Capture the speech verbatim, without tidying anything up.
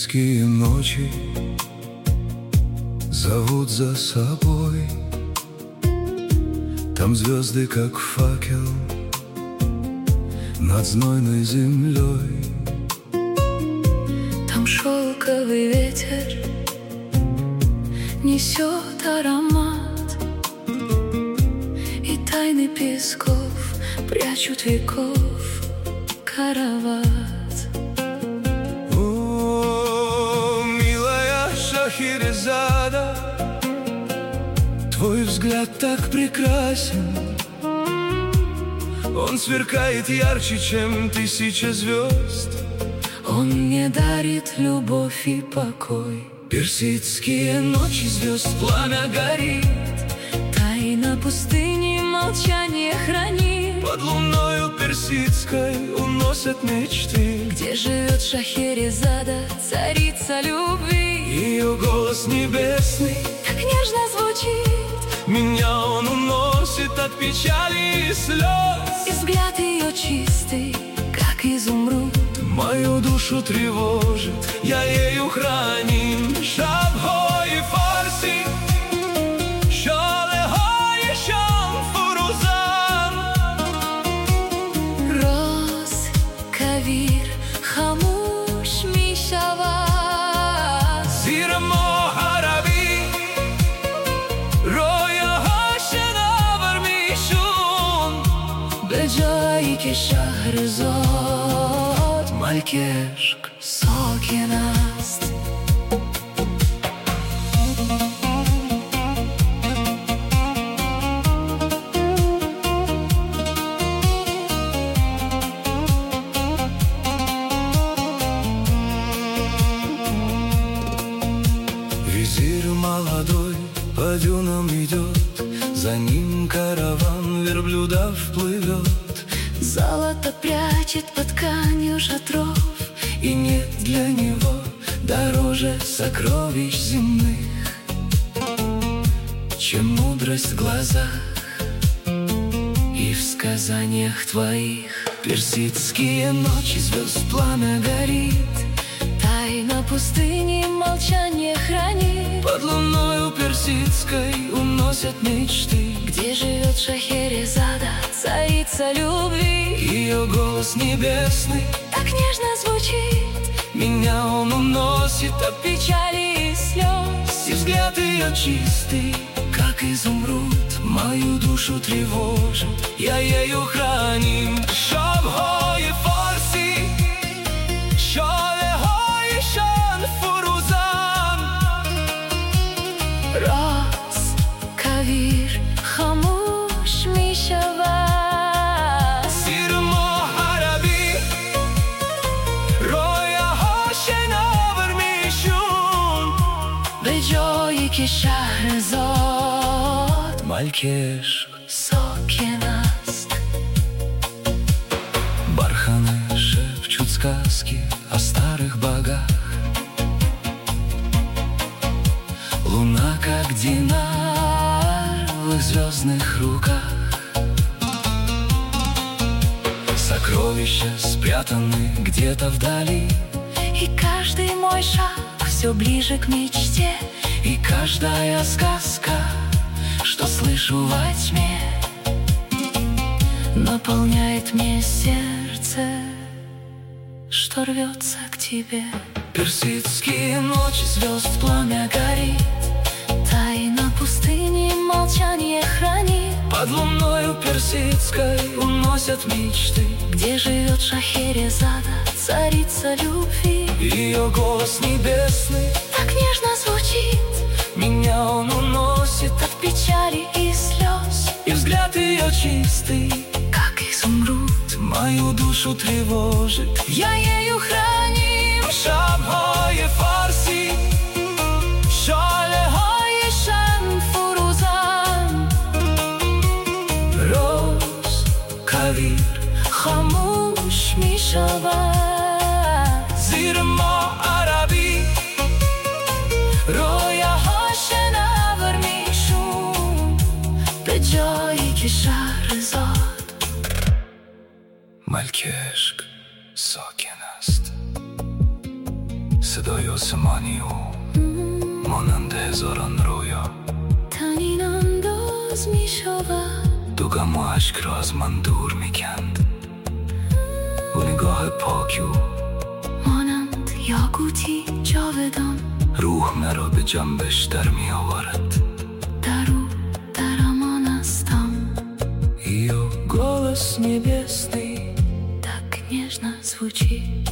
Персидские ночи зовут за собой. Там звезды, как факел над знойной землей. Там шелковый ветер несет аромат, и тайны песков прячут веков карават. О, милая Шахерезада, твой взгляд так прекрасен. Он сверкает ярче, чем тысяча звезд. Он мне дарит любовь и покой. Персидские ночи, звезд пламя горит. Тайна пустыни молчание хранит. Под луною персидской уносят мечты. Где живет Шахерезада, царица любви. Ее голос небесный так нежно звучит. Меня он уносит от печали и слез. И взгляд ее чистый, как изумруд, мою душу тревожит, я ею храним. Шабхой фарси, шалехой шам фурузан. Роз кавир хамуш мишавад. Зирмо араби, роя хашенавар мишун. Беджаи ки Шахрезод малькешк сокен аст. Визирь молодой по дюнам идет, за ним караван верблюдов плывет. Золото прячет под тканью шатров, и нет для него дороже сокровищ земных, чем мудрость в глазах и в сказаниях твоих. Персидские ночи, звезд пламя горит. Тайна пустыни молчание хранит. Под луною персидской уносят мечты. Где живет Шахерезада, царица любви. Ее голос небесный так нежно звучит. Меня он уносит от печали и слез. И взгляд ее чистый, как изумруд, мою душу тревожит, я ею храним. Шабхой фарси, шалехой шан фурузан. Роз кавир хамуш мишавад. Зирмо араби, роя хашенавар мишун. Беджаи ки Шахрезод малькешк сокен аст. Барханы шепчут сказки о старых богах. Луна, как динар в их звездных руках. Сокровища спрятаны где-то вдали. И каждый мой шаг все ближе к мечте. И каждая сказка, что слышу во тьме, наполняет мне сердце, что рвется к тебе. Персидские ночи, звезд пламя горит. Тайна пустыни молчание хранит. Под луною персидской уносят мечты. Где живет Шахерезада, царица любви. Ее голос небесный так нежно звучит. Меня он уносит от печали и слез. И взгляд ее чистый, как изумруд, мою душу тревожит, я ею храним. Шабхой фарси, шалехой шан фурузан. Роз кавир хамуш мишавад. Зирмо араби, роя хашенавар мишун. Беджаи ки Шахрезод малькешк сокен аст. Садою آسمانی و مانند هزاران رویا تنین انداز می شود، دو غم و اشک را از من دور می کند و نگاه پاکی و مانند یاقوتی جاودان روح مرا به جنبش در می آورد. در او در امان استم. Ее голос небесный tak nieżno zvučí.